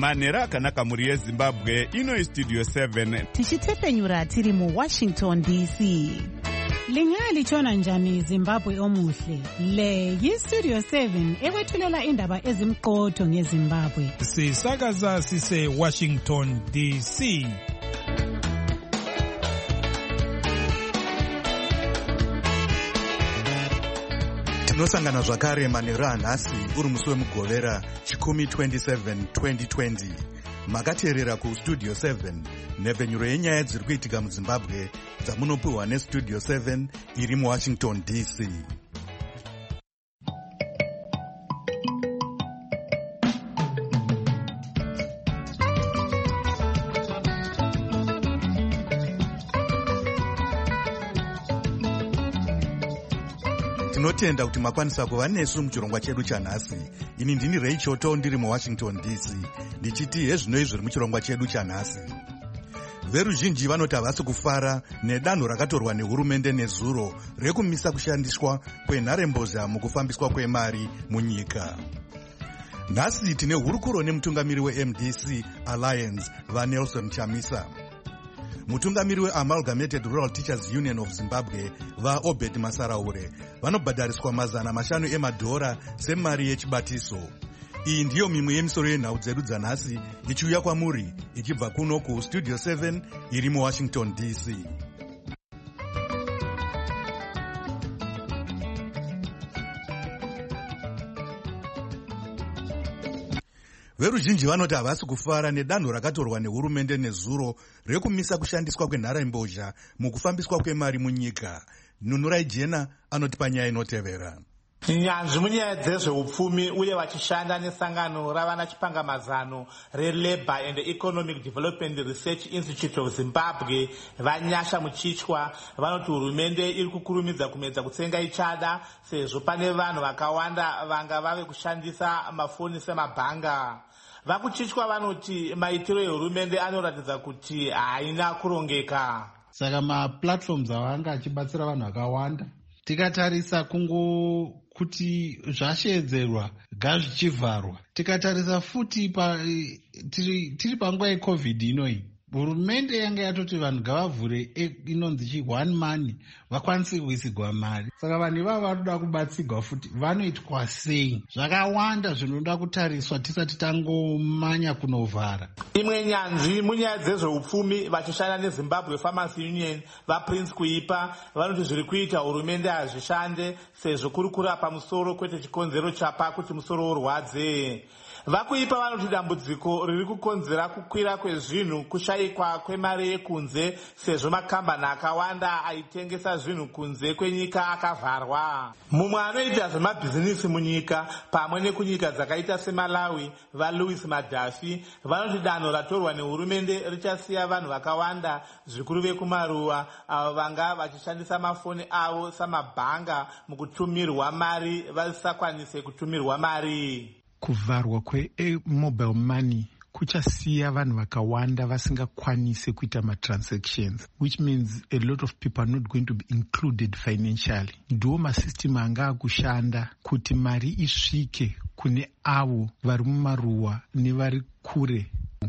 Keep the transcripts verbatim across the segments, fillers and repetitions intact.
manhero akanaka mhuri yezimbabwe. Ino istudio seven tichitefenyura tiri muwashington D C. Lingalitshona njani Zimbabwe omuhle? Le yistudio seven ekwethulela indaba ezimqotho ngeZimbabwe. Sisakaza sise Washington D C. Tinosangana zvakare manhero anhasi uri musi wemugovera chikumi twenty-seven twenty twenty. Makateerera kustudio seven, nhepfenyuro yenyaya dziri kuitika muZimbabwe dzamunopiwa nestudio seven iri muWashington D C. Tinotenda kuti makwanisa kuva nesu muchirongwa chedu chanhasi. Ini ndini Ray Choto ndiri muWashington D C ndichiti hezvinoi zviri muchirongwa chedu chanhasi. Veruzhinji vanoti havasi kufara nedanho rakatorwa nehurumende nezuro rekumisa kushandiswa kwenharembozha mukufambiswa kwemari munyika. Nhasi tine hurukuro nemutungamiri weM D C Alliance vaNelson Chamisa. Mutungamiri weAmalgamated Rural Teachers Union of Zimbabwe vaObed Masaraure vanobhadhariswa mazana mashanu emadhora semari yechibatiso. Iyi ndiyo mimwe yemisoro yenhau dzedu dzanhasi ichiuya kwamuri ichibva kuno kustudio seven iri muWashington D C. Veruzhinji vanoti havasi kufara nedanho rakatorwa nehurumende nezuro rekumisa kushandiswa kwenharembozha mukufambiswa kwemari munyika. Nunurai Jena anotipa nyaya inotevera. Nyanzvi munyaya dzezveupfumi uye vachishanda nesangano ravana chipangamazano reLabour and Economic Development Research Institute of Zimbabwe vanyasha muchichwa vanoti hurumende iri kukurumidza kumedza kutsenga ichada sezvo pane vanhu vakawanda vanga vave kushandisa mafoni semabhanga. Vakuchichwa vanoti maitiro ehurumende anoratidza kuti haina kurongeka. Saka maplatforms avanga achibatsira vanhu vakawanda. Tikatarisa kungo kuti zvashedzerwa gazvichivharwa. Tikatarisa futi pa tiri, tiri panguva yeCovid inoi. Hurumende yanga yatoti vanhu ngavavhure inonzi chi one money vakwanise kuisigwa mari. Saka vanhu ivavo vanoda kubatsigwa futi vanoitwa sei? Zvakawanda zvinoda kutariswa tisati tangomanya kunovhara. Imwe nyanzvi munyaya dzezveupfumi vachishanda neZimbabwe Farmers Union vaPrince Kuipa vanoti zviri kuita hurumende hazvishande sezvo kuri kurapa musoro kwete chikonzero chapa kuti musoro urwadze. Vakuipa vanoti dambudziko riri kukonzera kukwira kwezvinhu kushayikwa kwemari yekunze sezvo makambani akawanda aitengesa zvinhu kunze kwenyika akavharwa. Mumwe anoita zvemabhizinisi munyika pamwe nekunyika dzakaita seMalawi vaLouis Madafi vanoti danho ratorwa nehurumende richasiya vanhu vakawanda zvikuru vekumaruwa avo vanga vachishandisa mafoni avo samabhanga mukutumirwa mari vasakwanise kutumirwa mari. Kuvharwa kwe-mobile money kuchasiya vanhu vakawanda vasingakwanise kuita ma-transactions, which means a lot of people are not going to be included financially. Ndiwo masystem anga akushanda kuti mari isvike kune avo vari mumaruwa nevari kure.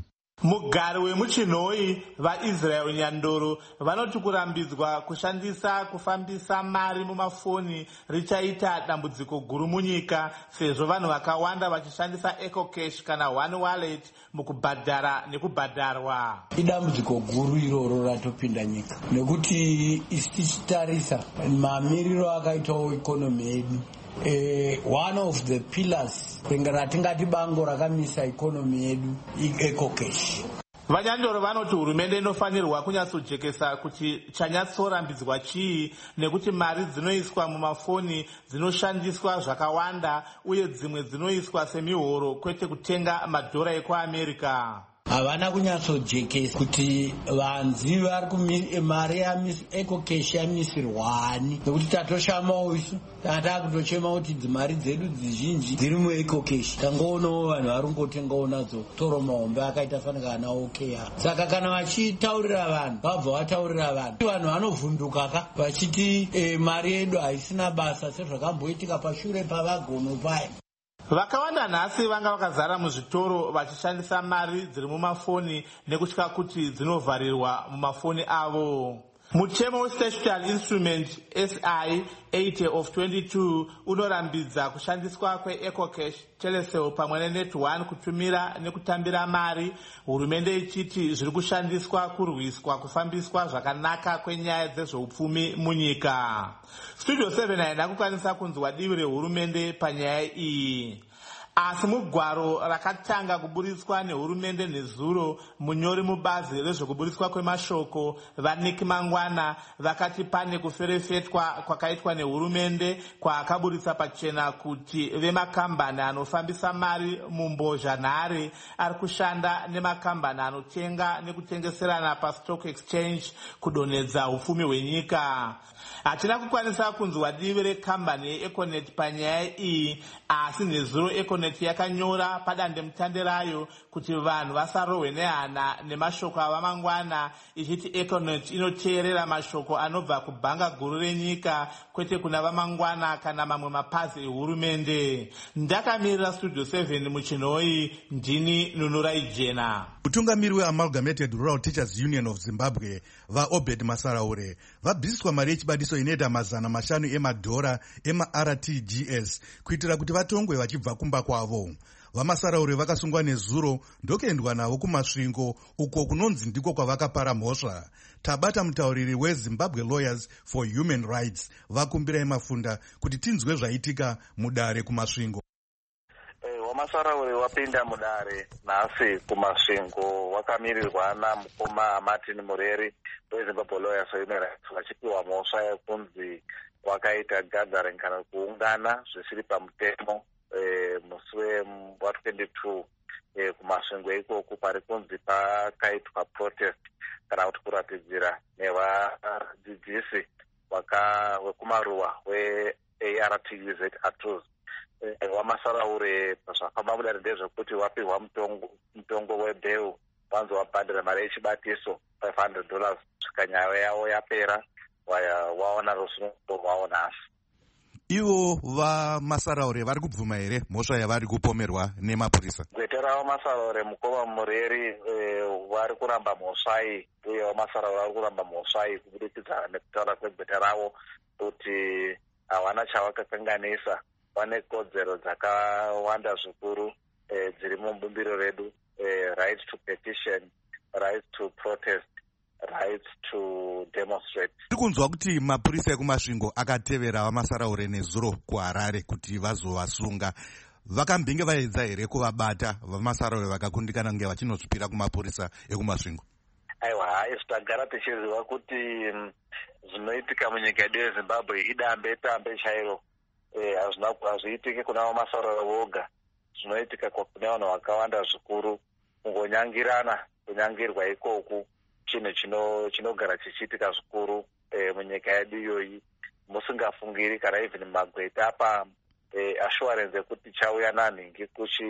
Mugari wemuchinhoi vaIsrael Nyandoro vanoti kurambidzwa kushandisa kufambisa mari mumafoni richaita dambudziko guru munyika sezvo vanhu vakawanda vachishandisa EcoCash kana One Wallet mukubhadhara nekubhadharwa. Idambudziko guru iroro ratopinda nyika nekuti tichitarisa mamiriro akaitawo ikonomi yedu. Uh, one of the pillars ratingati bango rakamisa ikonomi yedu EcoCash. Vanyandoro vanoti hurumende inofanirwa kunyatsojekesa kuti chanyatsorambidzwa chii nekuti mari dzinoiswa mumafoni dzinoshandiswa zvakawanda uye dzimwe dzinoiswa semihoro kwete kutenga madhora ekuAmerica. Havana kunyatsojekesa kuti vanzi vari mari yeEcoCash yamisirwani nekuti tatoshamawo isu tatakutochema kuti dzimari dzedu dzizhinji dziri muEcoCash. Tangoonawo vanhu vari kungotengawo nadzo toro mahombe akaita fanira kana okeya. Saka kana vachitaurira vanhu vabva vataurira vanhu vanhu vanovhunduka ka vachiti eh, mari yedu haisina basa sezvakamboitika pashure pavagono paya. vakawanda nhasi vanga vakazara muzvitoro vachishandisa mari dziri mumafoni nekutya kuti dzinovharirwa mumafoni avo. Mutemo westatutory instrument S I eighty of twenty-two unorambidza kushandiswa kweEcocash, Telecel pamwe neNet one kutumira nekutambira mari, hurumende ichiti zviri kushandiswa kurwiswa kufambiswa zvakanaka kwenyaya dzezveupfumi munyika. Studio seven haina kukwanisa kunzwa divi rehurumende panyaya iyi. Asi mugwaro rakatanga kuburitswa nehurumende nezuro, munyori mubazi rezvekuburitswa kwemashoko vaNick Mangwana vakati pane kuferefetwa kwakaitwa nehurumende kwaakaburitsa pachena kuti vemakambani anofambisa mari mumbozhanhare ari kushanda nemakambani anotenga nekutengeserana pastock exchange kudonhedza upfumi hwenyika. Hatina kukwanisa kunzwa divi rekambani yeEconet panyaya iyi, asi nezuro Econet yakanyora padandemutande rayo kuti vanhu vasarohwe nehana nemashoko avamangwana, ichiti Econet inoteerera mashoko anobva kubhanga guru renyika, kwete kuna vamangwana kana mamwe mapazi ehurumende. Ndakamirira Studio seven muchinoi, ndini Nunurai Jena. Mutungamiri weAmalgamated Rural Teachers Union of Zimbabwe vaObed Masaraure vabviswa mari yechibadiso inoita mazana mashanu emadhora ema-R T G S kuitira kuti vatongwe vachibva kumba kwavo. VaMasaraure vakasungwa nezuro ndokuendwa navo kumasvingo uko kunonzi ndiko kwavakapara mhosva. Tabata mutauriri weZimbabwe Lawyers for Human Rights vakumbira Mafunda kuti tinzwe zvaitika mudare kumasvingo. Masaraure wapinda mudare nhasi kumasvingo wakamirirwa namukoma Martin Mureri weZimbabwe Lawyers for Human Rights vachipiwa mhosva yekunzi wakaita gathering kana kuungana zvisiri pamutemo e, musi wa twenty-two e, kumasvingo ikoko pari kunzi pakaitwa protest kana kuti kuratidzira nevadzidzisi wekumaruwa we-A R T U Z Atos. VaMasaraure zvafamba mudare ndezvekuti wapihwa mutongo webheu wanzi wabhadhira mari yechibatiso five hundred dollars kusvika nyaya yavo yapera waona rusungo rwavo nhasi. Ivo vaMasaraure vari kubvuma here mhosva yavari kupomerwa nemapurisa? Gwete ravo Masaraure mukoma Mureri vari kuramba mhosva iyi, uye vaMasaraure vari kuramba mhosva iyi kubudikidza nekutaura kwegwete ravo kuti hawana chavakakanganisa. Vane kodzero dzakawanda zvikuru eh, dziri mubumbiro redu, eh, right to petition, right to protest, right to demonstrate. Tiri kunzwa kuti mapurisa ekumasvingo akatevera vaMasaraure nezuro kuHarare kuti vazovasunga. Vakambinge vaedza here kuvabata vaMasaraure vakakundikana kunge vachinozvipira kumapurisa ekumasvingo? Aiwa, izvi tagara tichiziva kuti zvinoitika munyika yedu yeZimbabwe idambe tambe chairo. Hazviitiki kuna vaMasaraure voga, zvinoitika kune vanhu vakawanda zvikuru. Kungonyangirana kunyangirwa ikoku chinhu chinogara chichiitika zvikuru munyika yedu iyoyi, musingafungiri kana even magweta apa assurance yekuti chauya nanhingi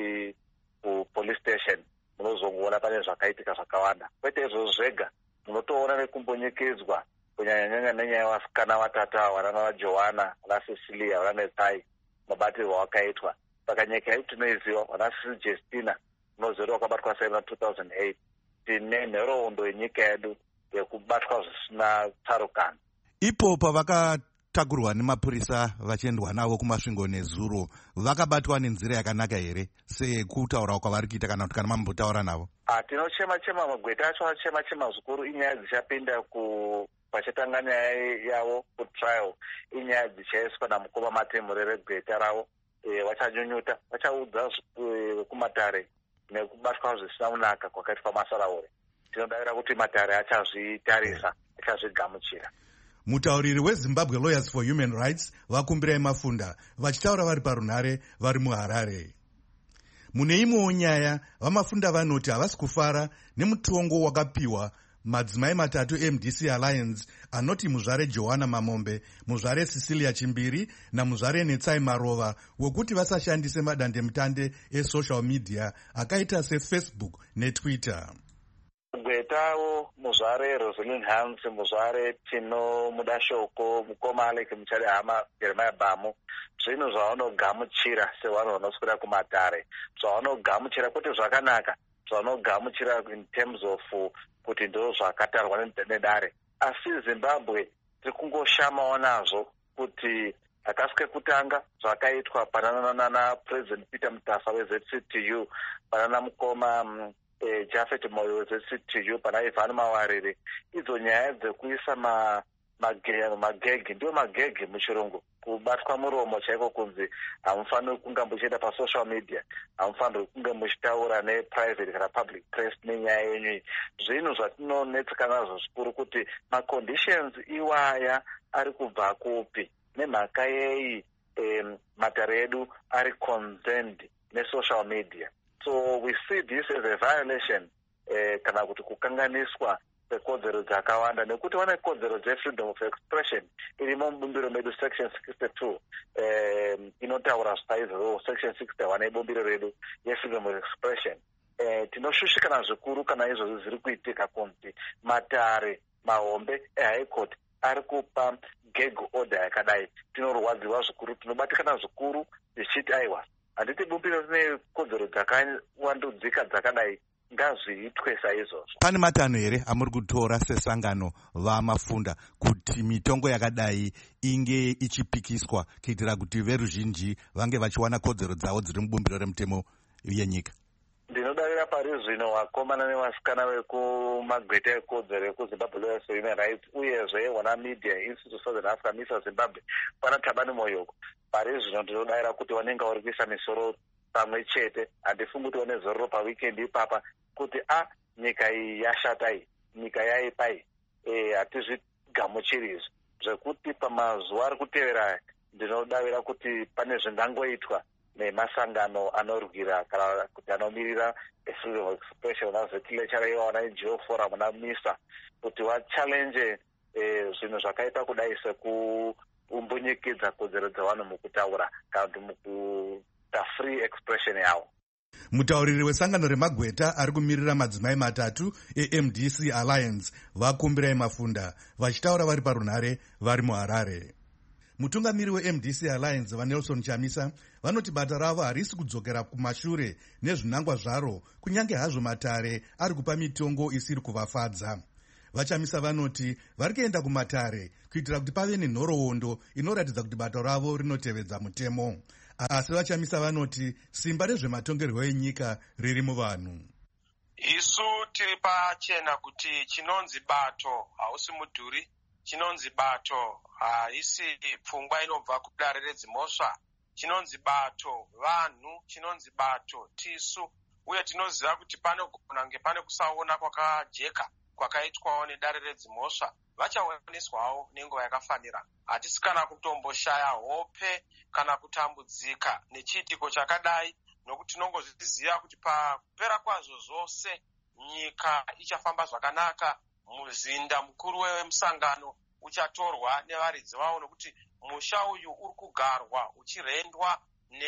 kupolice station munozongoona pane zvakaitika zvakawanda. Kwete izvozvo zvega, munotoona nekumbonyekedzwa kunyanya-nyanya nenyaya yevasikana vatatu ava vana vaJohana, vana Cecilia, vana Netai, mabatirwo akaitwa. Saka nyika yedu tinoiziva, vana Sisi Justina munozero wakabatwa sei two thousand eight. Tine nhoroondo yenyika yedu yekubatwa zvisina tsarukano. Ipo pavakatakurwa nemapurisa vachiendwa navo kumasvingo nezuro, vakabatwa nenzira yakanaka here sekutaura kwavari kuita kana kuti kana mambotaura navo? Tinochema-chema, magweta acho achema-chema zvikuru. Inyaya dzichapinda ku pachatanga nyaya yavo kutrial, inyaya dzichaiswa namukoma Martin Mureri gweta ravo. Vachanyunyuta, vachaudza kumatare nekubatwa zvisina kunaka kwakaitwa Masaraure. Tinodavira kuti matare achazvitarisa, achazvigamuchira. Mutauriri weZimbabwe Lawyers for Human Rights vakumbira Mafunda vachitaura vari parunhare vari muHarare. Mune imwewo nyaya, vaMafunda vanoti havasi kufara nemutongo wakapiwa madzimai matatu M D C Alliance anoti muzvare Johanna Mamombe, muzvare Cecilia Chimbiri namuzvare Netsai Marova wekuti vasashandise madandemutande esocial media akaita seFacebook neTwitter. Gweta ngavo muzvare Rosalind Hans, muzvare Tino Mudashoko, mukoma Alec Mucharehama, Jeremiah Bamu, zvinhu zvavanogamuchira sevanhu vanoswera kumatare, zvavanogamuchira kuti zvakanaka, zvavanogamuchira in terms of kuti ndo zvakatarwa nedare. Asi Zimbabwe tiri kungoshamawo nazvo kuti akasike kutanga zvakaitwa panana na President Peter Mutafa we-Z C T U, panana mukoma um, eh, Japhet Moyo we-Z C T U, pana Ivan Mawarire, idzo nyaya dzekuisa ma magegi ndio magegi muchirungu, kubatwa muromo chaiko kunzi hamufaniri kunge muchienda pasocial media, hamufaniri kunge muchitaura neprivate kana public press nenyaya yenyu. Zvinhu zvatinonetseka nazvo zvikuru kuti maconditions iwaya ari kubva kupi, nemhaka yei um, matare edu ari concerned nesocial media. So we see this as a violation eh, kana kuti kukanganiswa kwekodzero dzakawanda, nekuti vane kodzero dze-freedom of expression irimo mubumbiro medu section sixty-two um, inotaura zvaizvo section sixty-one yebumbiro redu ye-freedom of expression. Eh, tinoshushikana zvikuru kana izvozvo zviri kuitika kunzi matare mahombe ehigh court ari kupa gag order yakadai. Tinorwadziwa zvikuru, tinobatikana zvikuru tichiti aiwa handiti bumbiro rine kodzero dzakawandudzika dzakadai, ngazviitwe saizvozvo. Pane matanho here amuri kutora sesangano vamafunda kuti mitongo yakadai inge ichipikiswa kuitira kuti veruzhinji vange vachiwana kodzero dzavo dziri mubumbiro remutemo yenyika? Ndinodavira pari zvino vakomana nevasikana vekumagweta ekodzero ekuZimbabwe Lawyers for Human Rights uyezve wana Media Institute Southern Africa Misa Zimbabwe pana Thabani Moyoko. Pari zvino ndinodavira kuti vanenge vari kuisa misoro pamwe chete, handifungi kuti vane zororo paweekend ipapa kuti a nyika iyi yashata iyi, nyika yaipa iyi, eh hatizvigamuchiri izvi. Zvekuti pamazuva ari kutevera ndinodavira kuti pane zvingangoitwa nemasangano anorwira kana kuti anomirira freedom of expression, nazetlecture iwana N G O forum na Misa, kuti vachallenge eh, zvinhu zvakaita kudai sekuumbunyikidza kodzero dzavanhu mukutaura kana kuti mukuita free expression yavo. Mutauriri wesangano remagweta ari kumirira madzimai matatu e-M D C Alliance vakumbirai Mafunda vachitaura vari parunhare vari muHarare. Mutungamiri we-M D C Alliance vaNelson Chamisa vanoti bata ravo harisi kudzokera kumashure nezvinangwa zvaro, kunyange hazvo matare ari kupa mitongo isiri kuvafadza. Vachamisa vanoti vari kuenda kumatare kuitira kuti pave nenhoroondo inoratidza kuti bata ravo rinotevedza mutemo. Asi Vachamisa vanoti simba rezvematongerwo enyika riri muvanhu. Isu tiri pachena kuti chinonzi bato hausi mudhuri, chinonzi bato haisi pfungwa inobva kudare redzimhosva, chinonzi bato vanhu, chinonzi bato tisu, uye tinoziva kuti panogona kunge pane kusaona kwakajeka kwakaitwawo nedare redzimhosva. Vachaoneswawo nenguva yakafanira. Hatisi kana kutomboshaya hope kana kutambudzika nechiitiko chakadai, nokuti tinongozviziva kuti pakupera kwazvo zvose nyika ichafamba zvakanaka. Muzinda mukuru wemusangano uchatorwa nevaridzi vavo, nokuti musha uyu uri kugarwa uchirendwa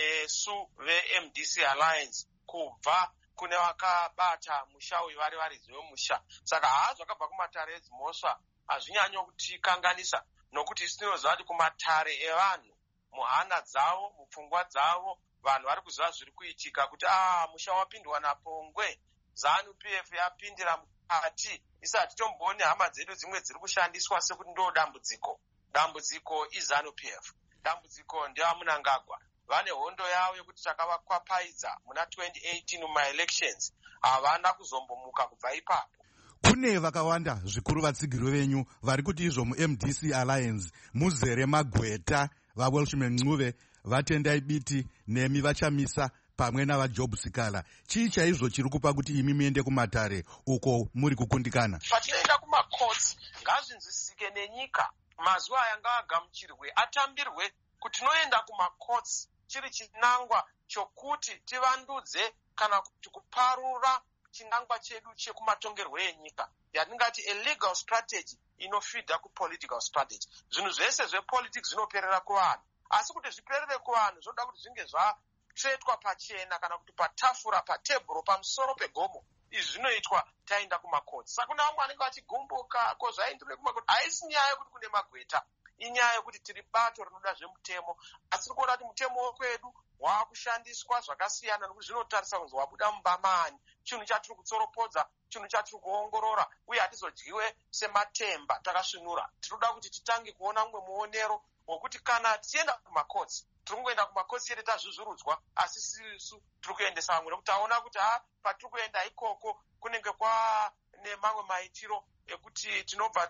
nesu ve-M D C Alliance kubva kune vakabata musha uyu vari varidzi vemusha. Saka haazvo akabva kumatare edzimhosva hazvinyanyo kutikanganisa, nokuti isi tinoziva kuti kumatare evanhu, muhana dzavo, mupfungwa dzavo, vanhu vari kuziva zviri kuitika kuti ah musha wapindwa napongwe, ZANU P F yapindira mukati. Isi hatitombooni hama dzedu dzimwe dziri kushandiswa sekuti ndo dambudziko. Dambudziko iZANU P F, dambudziko ndevaMunangagwa. Vane hondo yavo yekuti takavakwapaidza muna twenty eighteen muma-elections, havana kuzombomuka kubva ipapo. Kune vakawanda zvikuru vatsigiro venyu vari kuti izvo mu-M D C Alliance muzere magweta, vaWelshman Ncube, vaTendai Biti nemi Vachamisa pamwe navaJob Sikala. Chii chaizvo chiri kupa kuti imi muende kumatare uko muri kukundikana? Patinoenda kumacourts ngazvinzwisike nenyika, mazuva aya ngaagamuchirwe, atambirwe kuti tinoenda kumacourts chiri chinangwa chokuti tivandudze kana kuti kuparura chinangwa chedu chekumatongerwo enyika, yatingati a legal strategy inofidha kupolitical strategy. Zvinhu zvese zvepolitics zvinoperera kuvanhu, asi kuti zviperere kuvanhu zvoda kuti zvinge zvatsvetwa pachena kana kuti patafura, patebhuro, pamusoro pegomo, izvi zvinoitwa taenda kumakotsi. Saka kuna vamwe vanenge vachigumbuka ko zvaindire kumakotsi. Haisi nyaya yekuti kune magweta, inyaya yekuti tiri bato rinoda zvemutemo, asi tiri kuona kuti mutemo wekwedu waakushandiswa zvakasiyana nokuti zvinotarisa kunzi wabuda mubamani, chinhu chatiri kutsoropodza, chinhu chatiri kuongorora, uye hatizodyiwe sematemba takasvinura. Tinoda kuti titange kuona mumwe muonero wokuti kana tichienda kumakotsi tiri kungoenda kumakotsi chete tazvuzvurudzwa, asi sisu tiri kuendesa vamwe nokuti taona kuti ha patiri kuenda ikoko kunenge kwane mamwe maitiro ekuti tinobva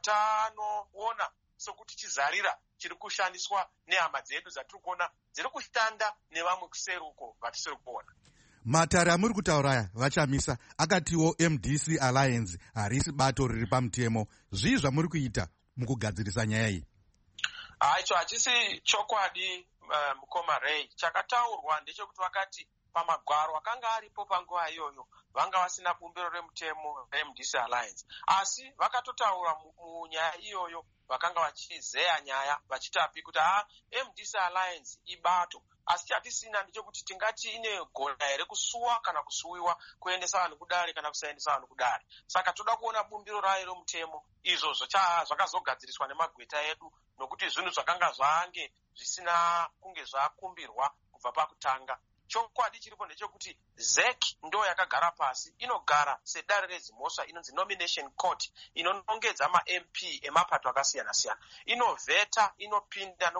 tanoona sokuti chizarira chiri kushandiswa nehama dzedu dzatiri kuona dziri kushanda nevamwe kuseri uko vatisiri kuona. Matare amuri kutaura aya vachamisa akatiwo M D C Alliance harisi bato riri pamutemo. Zvii zvamuri kuita mukugadzirisa nyaya iyi? Icho hachisi chokwadi mukoma Ray. Chakataurwa ndechekuti vakati pamagwaro akanga aripo panguva iyoyo vanga vasina bumbiro remutemo M D C Alliance, asi vakatotaura munyaya iyoyo vakanga vachizeya nyaya vachitapi kuti ha M D C Alliance ibato, asi chatisina ndechekuti tingati ine gona here kusuwa kana kusuwiwa kuendesa vanhu kudare kana kusaendesa vanhu kudare. Saka toda kuona bumbiro rayo remutemo izvo zvakazogadziriswa nemagweta edu, nokuti zvinhu zvakanga zvange zvisina kunge zvakumbirwa kubva pakutanga. Chokwadi chiripo ndechekuti Z E C ndo yakagara pasi, inogara sedare redzimhosva inonzi nomination court, inonongedza ma-M P emapato akasiyana siyana, inovheta, inopinda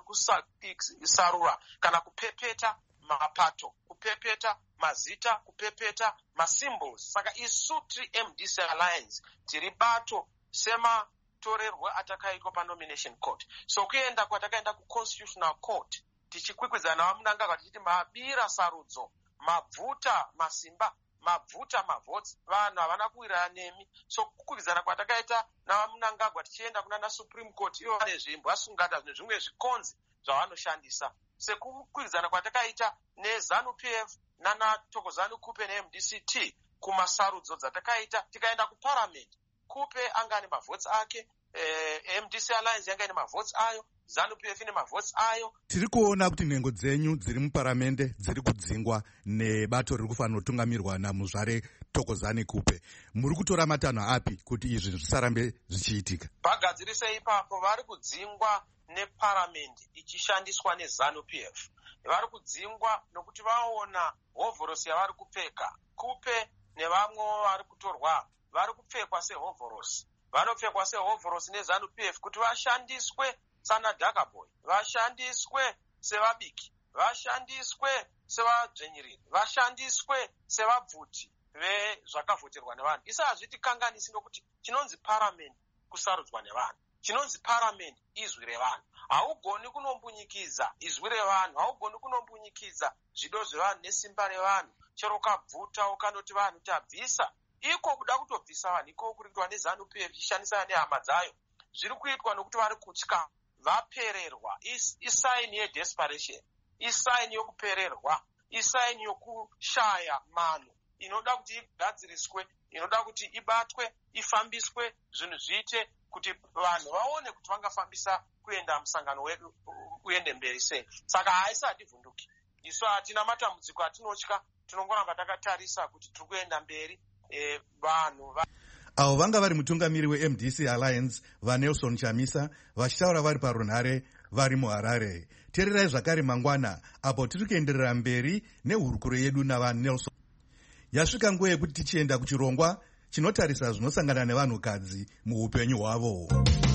nokusarura kana kupepeta mapato, kupepeta mazita, kupepeta masymbols. Saka isu tiri M D C Alliance tiri bato sematorerwo atakaitwa pa-nomination court. So kuenda kwatakaenda ku-constitutional court tichikwikwidzana vamunangagwa tichiti mabira sarudzo, mabvuta masimba, mabvuta mavhotsi, vanhu havana kuwirana nemi. So kukwikwidzana kwatakaita navamunangagwa tichienda kuna Supreme Court, ivo vane zvimbwa sungata zvine zvimwe zvikonzi zvavanoshandisa. Sekukwidzana kwatakaita neZANU P F nana Thokozani Kupe ne-M D C T kumasarudzo dzatakaita, tikaenda kuparliament, Kupe anga ane mavhotsi ake, eh, M D C Alliance yanga ine mavhotsi ayo, ZANU P F ine mavhotsi ayo. Tiri kuona kuti nhengo dzenyu dziri muparamende dziri kudzingwa nebato riri kufanira kutungamirwa naMuzvare Thokozani Kupe. Muri kutora matanho api kuti izvi zvisarambe zvichiitika? Vagadzirise ipapo vari kudzingwa neparamende ichishandiswa neZANU P F. Vari kudzingwa nokuti vaona hovhorosi yavari kupfeka. Kupe nevamwe vari kutorwa vari kupfekwa sehovhorosi. Vanopfekwa sehovhorosi neZANU P F kuti vashandiswe sana Dhakaboy, vashandiswe sevabiki, vashandiswe sevadzvenyiriri, vashandiswe sevabvuti vezvakavhoterwa nevanhu. Isa hazviti kanganisi nokuti chinonzi parliament kusarudzwa nevanhu, chinonzi parliament izwi revanhu. Haugoni kunombunyikiza izwi revanhu, haugoni kunombunyikiza zvido zvevanhu nesimba revanhu. Chero kabvuta ukanoti vanhu tabvisa, iko kuda kutobvisa vanhu, iko kuri kuitwa neZANU P F ichishandisa nehama dzayo. Zviri kuitwa nokuti vari kutya, vapererwa. Isaini yedesperation, isaini yokupererwa, isaini yokushaya mano, inoda kuti igadziriswe, inoda kuti ibatwe, ifambiswe, zvinhu zviite kuti vanhu vaone kuti vangafambisa kuenda musangano wedu uende mberi sei. Saka haisi hativhunduki. Isu hatina matambudziko atinotya, tinongoramba takatarisa kuti tiri kuenda mberi. E, vanhu va avo vanga vari mutungamiri we-M D C Alliance vaNelson Chamisa vachitaura vari parunhare vari muHarare. Teererai zvakare mangwana apo tiri kuenderera mberi nehurukuro yedu navaNelson. Yasvika nguva yekuti tichienda kuchirongwa chinotarisa zvinosangana nevanhukadzi muupenyu hwavo.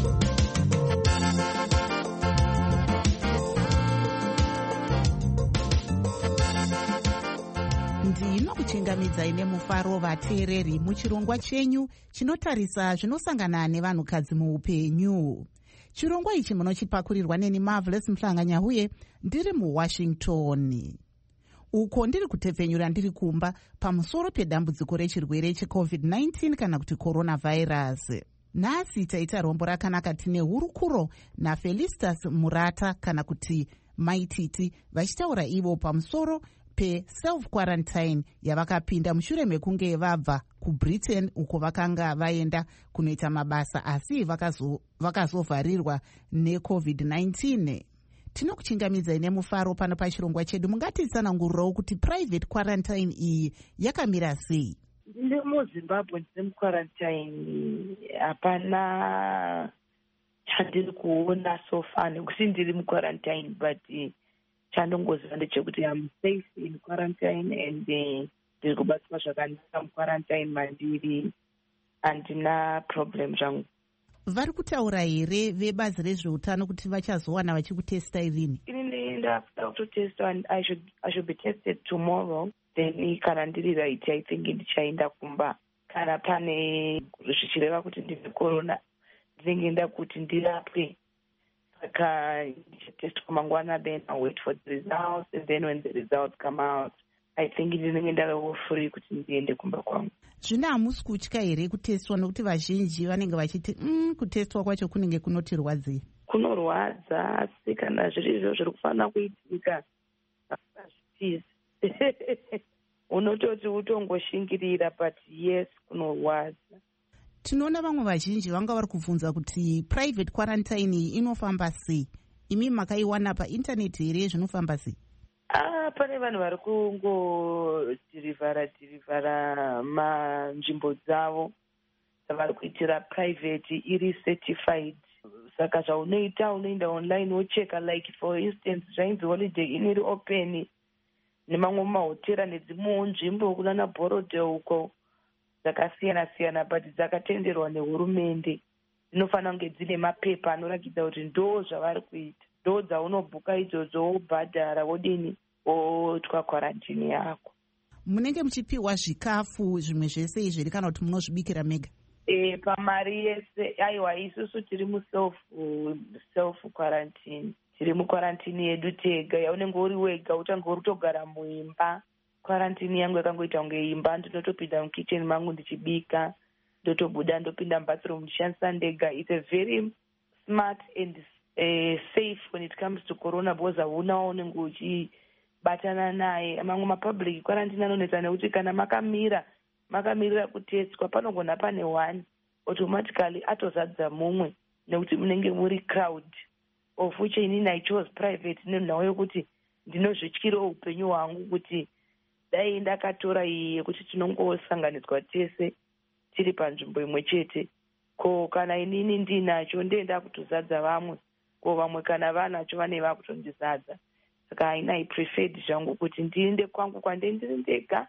ndinokuchingamidzai nemufaro vateereri muchirongwa chenyu chinotarisa zvinosangana nevanhukadzi muupenyu. Chirongwa ichi munochipakurirwa neni Marvelous Mhlanganya uye ndiri muWashington, uko ndiri kutepfenyura ndiri kumba pamusoro pedambudziko rechirwere checovid nineteen kana kuti coronavirus. Nhasi taita rombo rakanaka tine hurukuro naFelistus Murata kana kuti Maititi vachitaura ivo pamusoro pe-self-quarantine yavakapinda mushure mekunge vabva kuBritain uko vakanga vaenda kunoita mabasa asi vakazovharirwa necovid nineteen. Tinokuchingamidzai nemufaro pano pachirongwa chedu. Mungatitsanangurirawo kuti private quarantine iyi yakamira sei? ndiri muzimbabwe ndiri muquarantine. Hapana chandiri kuona so far nekuti ndiri muquarantine, but chandongoziva ndechekuti am safe in quarantine and ndiri kubatswa zvakanaka muquarantine mandiri, handina problem zvangu. Vari kutaura here vebazi rezveutano kuti vachazowana vachikutestai rini? Ini ndakuda kutotestwa and I should, I should be tested tomorrow. Then kana ndiri right, I think ndichaenda kumba. Kana pane zvichireva kuti ndine corona, ndinenge nda kuti ndirapwe. Saka ndichatestwa mangwana, then I'll wait for the results, and then when the results come out, I think ndinenge ndava free kuti ndiende kumba kwangu. Zvino hamusi kutya here kutestwa nekuti vazhinji vanenge vachiti mm, kutestwa kwacho kunenge kunoti rwadzei? Kunorwadza, asi kana zviri izvo zviri kufanira kuitika hazvitizi. Unototi utongoshingirira, but yes, kunorwadza. Tinoona vamwe vazhinji vanga vari kubvunza kuti private quarantine inofamba sei. Imi makaiwana paintaneti here zvinofamba sei? Ah, pane vanhu vari kungodhirivhara dhirivhara manzvimbo dzavo vari kuitira private iri certified. Saka zvaunoita unoenda online wocheka, like for instance zvainzi holiday inn iri open nemamwe mahotera nedzimwewo nzvimbo kunana Borodhe uko dzakasiyana siyana, but dzakatenderwa nehurumende. Dzinofanira kunge dzine mapepa anoratidza kuti ndo zvavari kuita, ndo dzaunobhuka idzodzo wobhadhara wodini wotwa quarantine yako. Munenge muchipiwa zvikafu zvimwe zvese izvi kana kuti munozvibikira mega? E, pamari yese. Aiwa, isusu tiri mu self self quarantine. Tiri mu quarantine yedu tega, yaunenge uri wega, utange uri kutogara muimba. Quarantine yangu yakangoita kunge imba, ndinotopinda mukitchen mangu ndichibika, ndotobuda ndopinda mubathroom ndishandisa ndega. It's a very smart and uh, safe when it comes to corona, because hauna unenge uchibatana naye. Mamwe mapublic quarantine anonetsa nekuti kana makamira makamirira kutestwa panogona pane one automatically atozadza mumwe nekuti munenge muri crowd, of which inini I chose private nenhau yokuti ndinozvityira upenyu hwangu kuti dai ndakatora iyi yekuti tinongosanganidzwa tese tiri panzvimbo imwe chete, ko kana inini ndinacho ndenda kutozadza vamwe, ko vamwe kana vanacho vane vakutondizadza. Saka haina I preferred zvangu kuti ndiende kwangu kwande ndiri ndega,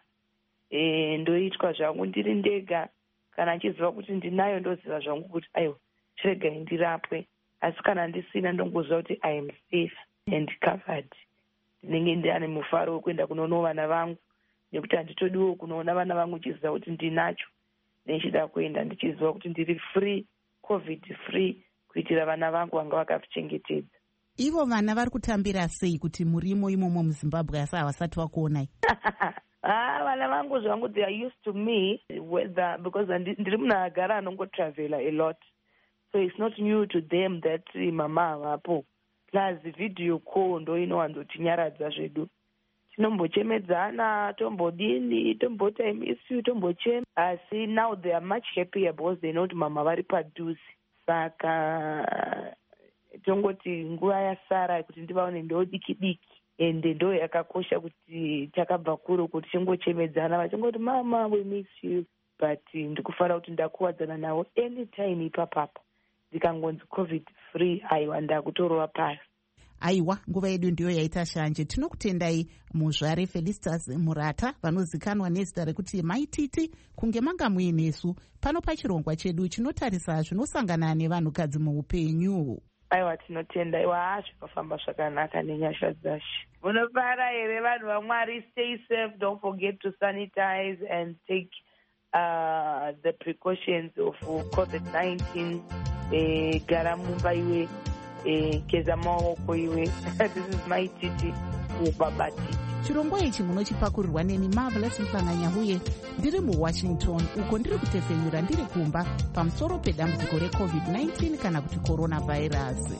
e, ndoitwa zvangu ndiri ndega. Kana nchiziva kuti ndinayo ndoziva zvangu kuti aiwa chirega ndirapwe, asi kana ndisina ndongoziva kuti I am safe and covered. Ndinenge ndane mufaro wekuenda kunoona vana vangu, nekuti handitodiwo kunoona vana vangu chiziva kuti ndinacho, nechida kuenda ndichiziva kuti ndiri free, covid free, kuitira vana vangu vanga vakazvichengetedza. Ivo vana vari kutambira sei kuti murimo imomo muZimbabwe asi havasati vakuonai? Ah, vana vangu zvangu they are used to me, whether because ndiri munhu agara anongotravela a lot, so it's not new to them that mama havapo. Plus video call ndo inowanzotinyaradza zvedu, tinombochemedzana, tombodini, tomboti I miss you, tombochema. Asi now they are much happier because they know kuti mama vari padhuze. Saka tongoti nguva yasara kuti ndivaone ndo diki diki, ende ndo yakakosha kuti takabva kuro kuti tingochemedzana vachingoti mama we miss you, but ndikufanira kuti ndakuwadzana navo anytime ipapapa. Ndikangonzi covid free, aiwa ndakutorova pasi. Aiwa, nguva yedu ndiyo yaita shanje. Tinokutendai muzvare Felicitas Murata, vanozikanwa nezita rekuti maititi, kunge manga muinesu pano pachirongwa chedu chinotarisa zvinosangana nevanhukadzi muupenyu. Aiwa, tinotenda. Iwa zvinofamba zvakanaka nenyasha dzashe. Munofara here vanhu vaMwari, stay safe, don't forget to sanitize and take uh, the precautions of covid nineteen. Eh, gara mumba iwe, eh, keza maoko iwe. This is my titi ubabati. Chirongwa ichi munochipakurirwa neni Marvelous Msanganyahuye, ndiri muWashington, uko ndiri kutefenyura ndiri kumba pamusoro pedambudziko recovid nineteen kana kuti coronavirus.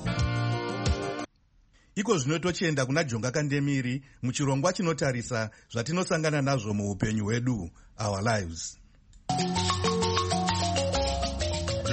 Iko zvino tochienda kuna Jonga Kandemiri muchirongwa chinotarisa zvatinosangana nazvo muupenyu hwedu, our lives.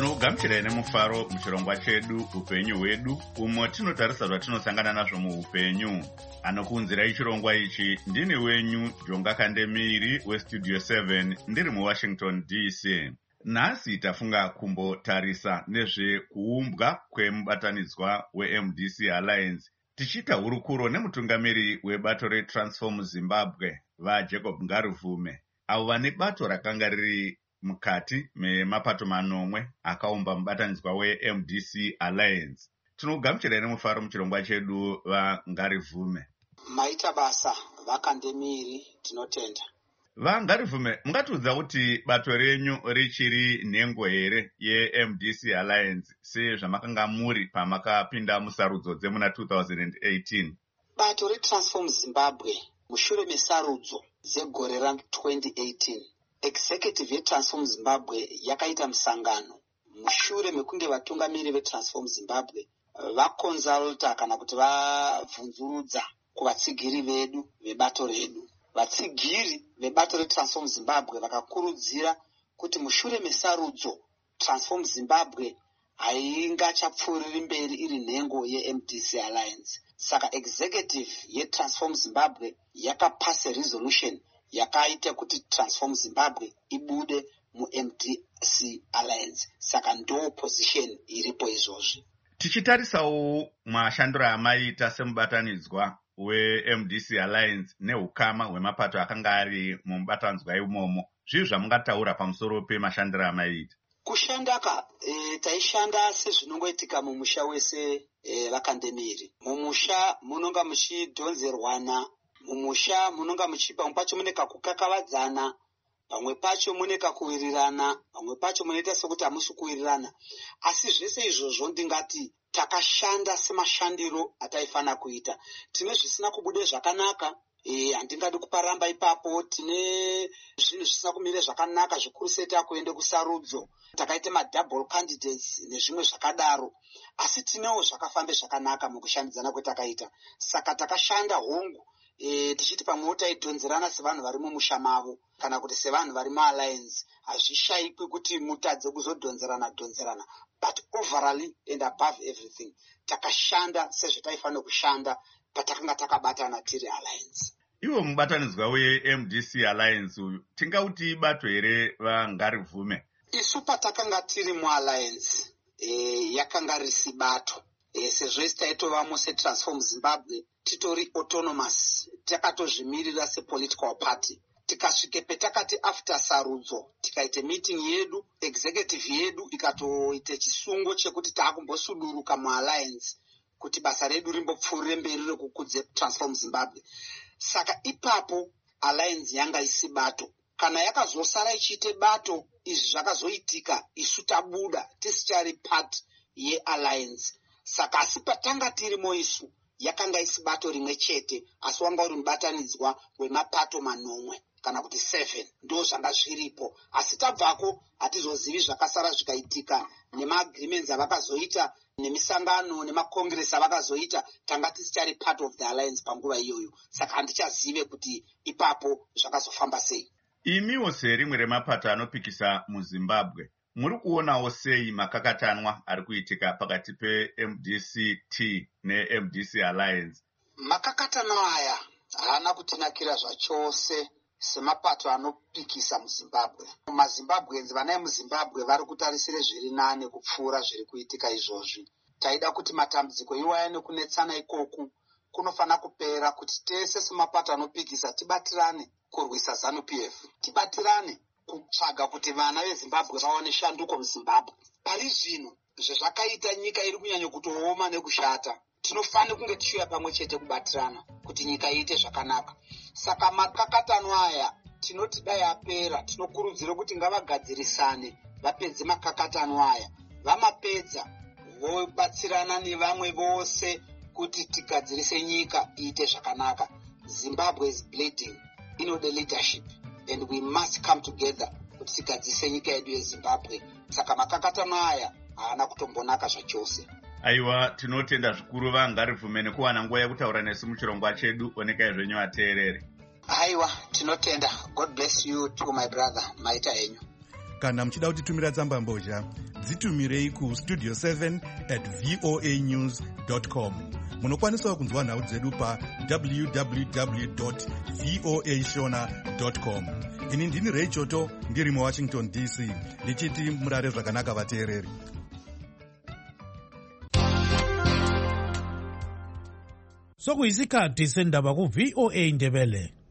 Tinogamuchirai nemufaro muchirongwa chedu upenyu hwedu, umo tinotarisa zvatinosangana nazvo muupenyu. Anokuunzirai chirongwa ichi ndini wenyu Jonga Kandemiri westudio seven ndiri muWashington D C. Nhasi tafunga kumbotarisa nezvekuumbwa kwemubatanidzwa weM D C Alliance, tichiita hurukuro nemutungamiri webato reTransform Zimbabwe vaJacob Ngaruvume, avo vane bato rakanga riri mukati memapato manomwe akaumba mubatanidzwa weM D C Alliance. Tinogamuchirai nemufaro muchirongwa chedu vaNgaruvume. Maita basa vaKandemiri, tinotenda. VaNgaruvume, mungatiudza kuti bato renyu richiri nhengo here yeM D C Alliance sezvamakanga muri pamakapinda musarudzo dzemuna two thousand eighteen? Bato reTransform Zimbabwe mushure mesarudzo dzegore ra twenty eighteen, executive yeTransform Zimbabwe yakaita musangano mushure mekunge vatungamiri veTransform Zimbabwe vakonzalta kana kuti vabvunzurudza kuvatsigiri vedu vebato redu. Vatsigiri vebato reTransform Zimbabwe vakakurudzira kuti mushure mesarudzo Transform Zimbabwe haingachapfuuriri mberi iri nhengo yeM D C Alliance. Saka executive yeTransform Zimbabwe yakapasa resolution yakaita kuti Transform Zimbabwe ibude muM D C Alliance. Saka ndo position iripo izvozvi. Tichitarisawo mashandiro amaita semubatanidzwa weM D C Alliance neukama hwemapato akanga ari mubatanidzwa imomo, zvii zvamungataura pamusoro pemashandiro amaita? Kushandaka e, taishanda sezvinongoitika mumusha wese e, vaKandemiri. Mumusha munonga muchidhonzerwana, mumusha munonga muchipa, pamwe pacho mune kakukakavadzana, pamwe pacho mune kakuwirirana, pamwe pacho munoita sekuti hamusi kuwirirana. Asi zvese izvozvo ndingati takashanda semashandiro ataifana kuita. Tine zvisina kubude zvakanaka, e, handingadi kuparamba ipapo. Tine zvinhu zvisina kumire zvakanaka, zvikuru sei takuende kusarudzo. Takaita madouble candidates nezvimwe zvakadaro. Asi tinewo zvakafambe zvakanaka mukushandidzana kwetakaita. Saka takashanda hongu, e, tichiti pamwe taidhonzerana sevanhu vari mumusha mavo kana kuti sevanhu vari mualliance. Hazvishayikwi kuti mutadze kuzodhonzerana dhonzerana. But overall and above everything, takashanda sezvetaifana kushanda patakanga takabatana tiri alliance. Iwo mubatanidzwa weM D C Alliance uyu tingauti bato here vaNgaruvume? Isu patakanga tiri mualliance e, yakanga risi bato. E, sezvo taitova seTransform Zimbabwe titori autonomous, takatozvimirira sepolitical party. Tikasvike petakati after sarudzo tikaite meeting yedu, executive yedu ikatoite chisungo chekuti taakumbosuduruka mualliance kuti basa redu rimbopfuurire mberi rekukudze Transform Zimbabwe. Saka ipapo alliance yanga isi bato. Kana yakazosara ichiite bato, izvi zvakazoitika isu tabuda tisichari part yealliance. Saka asi patanga tirimo isu yakanga isi bato rimwe chete, asi wanga uri mubatanidzwa wemapato manomwe kana kuti seven, ndo zvanga zviripo. Asi tabvako hatizozivi zvakasara zvikaitika nemaagreements avakazoita nemisangano nemakongress avakazoita, tanga tisichari part of the alliance panguva iyoyo. Saka handichazive kuti ipapo zvakazofamba sei. Imiwo serimwe remapato anopikisa muZimbabwe, muri kuonawo sei makakatanwa ari kuitika pakati peM D C T neM D C Alliance? Makakatanwa aya haana kutinakira zvachose semapato anopikisa muZimbabwe. MaZimbabweans vana vemuZimbabwe vari kutarisire zviri nane kupfuura zviri kuitika izvozvi. Taida kuti matambudziko iwaya nekunetsana ikoku kunofana kupera, kuti tese semapato anopikisa tibatirane kurwisa ZANU P F. Tibatirane kutsvaga kuti vana veZimbabwe vaone shanduko muZimbabwe. Pari zvino zvezvakaita nyika iri kunyanya kutooma nekushata, tinofanira kunge tichiuya pamwe chete kubatirana kuti nyika iite zvakanaka. Saka makakatano aya tinoti dai apera, tinokurudzira kuti ngavagadzirisane vapedze makakatano aya. Vamapedza vobatsirana nevamwe vose kuti tigadzirise nyika iite zvakanaka. Zimbabwe is bleeding, inode leadership, and we must come together kuti tigadzirise nyika yedu yeZimbabwe. Saka makakatano aya haana kutombonaka zvachose. Aiwa, tinotenda zvikuru vaNgaruvume nekuwana nguva yekutaura nesu muchirongwa chedu. Onekai zvenyu vateereri. Aiwa, tinotenda. God bless you too, my brother. Maita enyu. kana muchida kutitumira tsamba mbozha dzitumirei kustudio seven at voa news dot com. Munokwanisawo kunzwa nhau dzedu pa w w w dot voa shona dot com. Ini ndini Ray Choto ndiri muWashington D C ndichiti murare zvakanaka vateereri. Sokuyisikhathi sendaba ku V O A Ndebele.